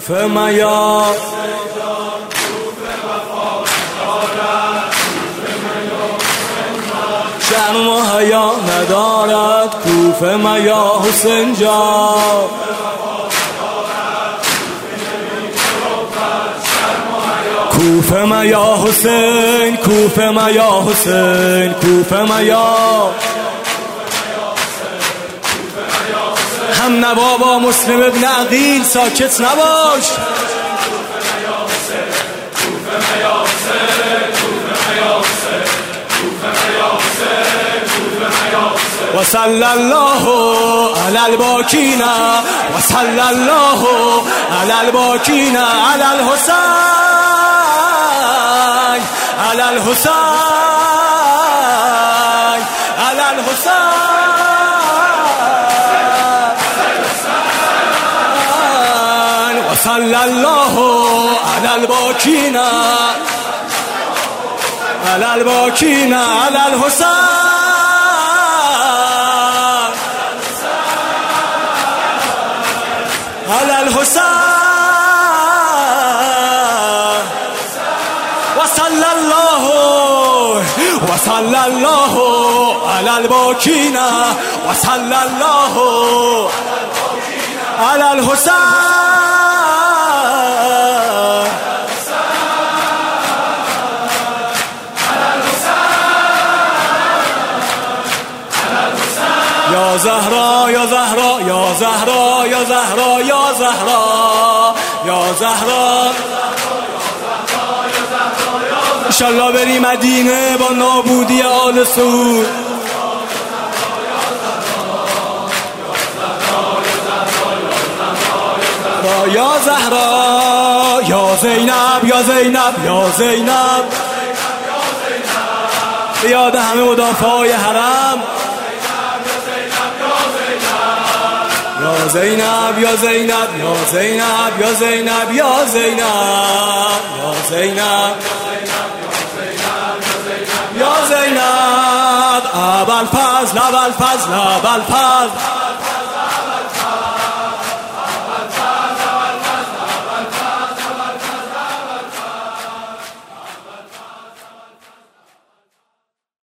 کوفه میا شرم و حیا ندارد کوفه میا حسین جان کوفه میا حسین کوفه میا حسین کوفه میا هم نوا با مسلم ابن عقیل ساکت نباش و صلی الله علی الباکین و صلی الله علی الباکین علی الحسین علی الحسین علی الحسین و صلی الله علی الباکین علی الباکین علی الحسین علی الحسین و صلی الله علی الباکین و صلی الله علی الحسین یا زهرا یا زهرا یا زهرا یا زهرا یا زهرا یا زهرا انشالله بری مدینه با نابودی آل سعود یا زهرا یا زینب یا زینب یا زینب یاد همه مدافعای حرم یا زینب یا زینب یا زینب یا زینب یا زینب یا زینب یا زینب ابوالفضل ابوالفضل ابوالفضل